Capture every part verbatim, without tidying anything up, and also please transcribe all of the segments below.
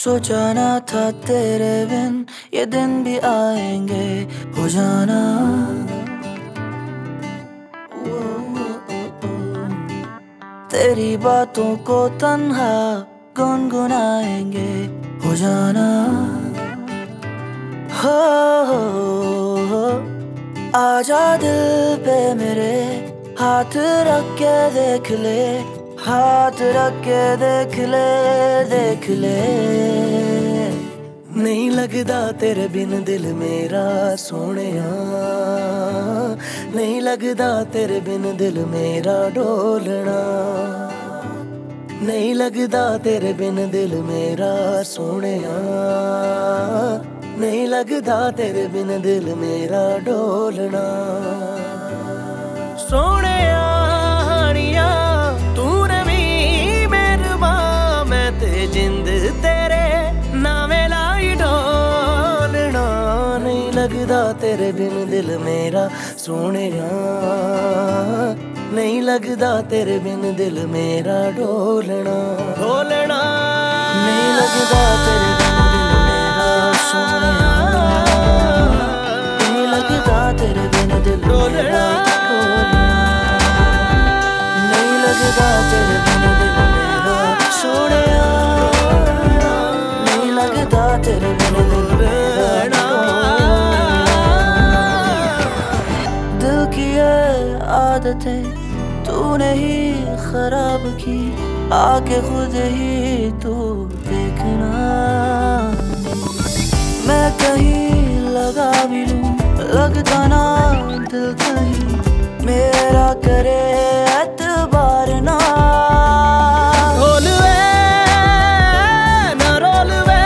सोचा ना था तेरे बिन ये दिन भी आएंगे, हो जाना तेरी बातों को तन्हा गुनगुनाएंगे, हो जाना हो, हो, हो। आजा दिल पे मेरे हाथ रख के देख ले, हाथ रख के देख ले, देख ले। नहीं लगदा तेरे बिन दिल मेरा सोहणिया, नहीं लगदा तेरे बिन दिल मेरा डोलना, नहीं लगदा तेरे बिन दिल मेरा सोहणिया, नहीं लगदा तेरे बिन दिल मेरा डोलना। सोहणिया हानिया तू रवी मेहरबा, मैं ते जिंद तेरे नावे लाई डोलना, नहीं लगदा तेरे बिन दिल मेरा सोहणिया, नहीं लगदा तेरे बिन दिल मेरा डोलना, डोलना। नहीं लगदा तेरे बिन दिल मेरा सोहणिया, नहीं लगदा तेरे बिन दिल मेरा डोलना, नहीं लगदा तेरे बिन दिल मेरा सोहणिया, नहीं लगदा तेरे बिन दिल मेरा डोलना। दिल की ये आदतें तूने ही खराब की, आके खुद ही तू देखना। मैं कहीं लगा भी लूं, लगता ना दिल कहीं मेरा करे एतबार ना। रोलवे ना रोलवे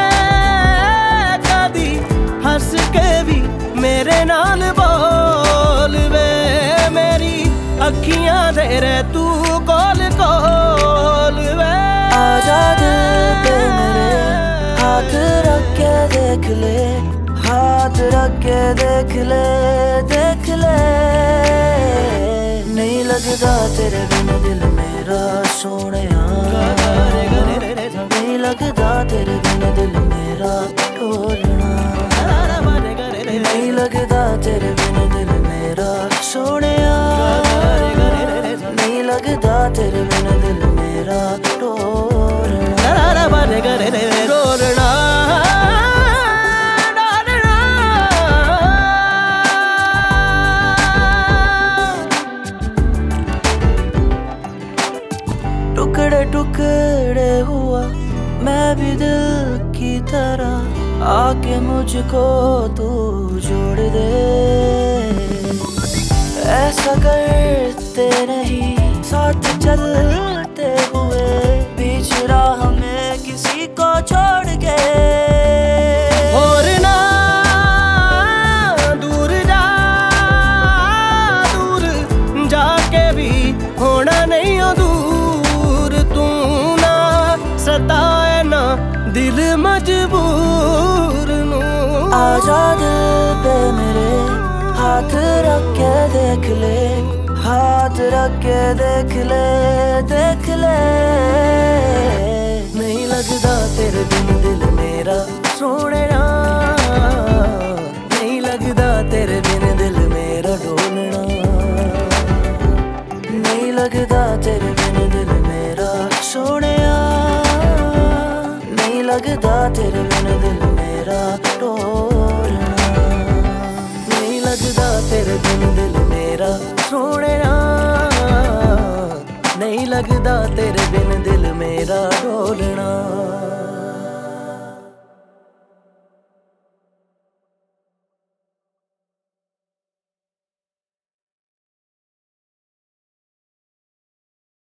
कदी हंस के भी मेरे नाल बोलवे, मेरी अखियां दे रे तू कोल कोल वे। आजा दिल पे मेरे हाथ रख के देख ले, हाथ रख के देख ले, देख ले। नहीं लगदा तेरे बिन दिल मेरा सोहणिया, नहीं लगदा तेरे बिन दिल मेरा डोलना, नहीं लगदा तेरे बिन दिल मेरा सोहणिया, नहीं लगदा तेरे बिन दिल मेरा डोलना, डोलना। टुकड़े टुकड़े हुआ मैं भी दिल की तरह, आके मुझको तू जोड़ दे। ऐसा करते नहीं साथ चलते हुए, बीच राह में किसी को छोड़ के। और ना दूर जा, दूर जाके भी होना नहीं हो दूर, तू ना सताए ना दिल मजबूर नू। आजा दिल पे मेरे हाथ रख के देख ले, हाथ रख के देख ले, देख ले। नहीं लगदा तेरे बिन दिल मेरा सोहणिया, नहीं लगदा तेरे बिन दिल मेरा डोलना, नहीं लगदा तेरे बिन दिल मेरा सोहणिया, नहीं लगदा तेरे बिन दिल मेरा डोलना, नहीं लगदा तेरे बिन दिल मेरा सोहणिया, नहीं लगदा तेरे बिन दिल मेरा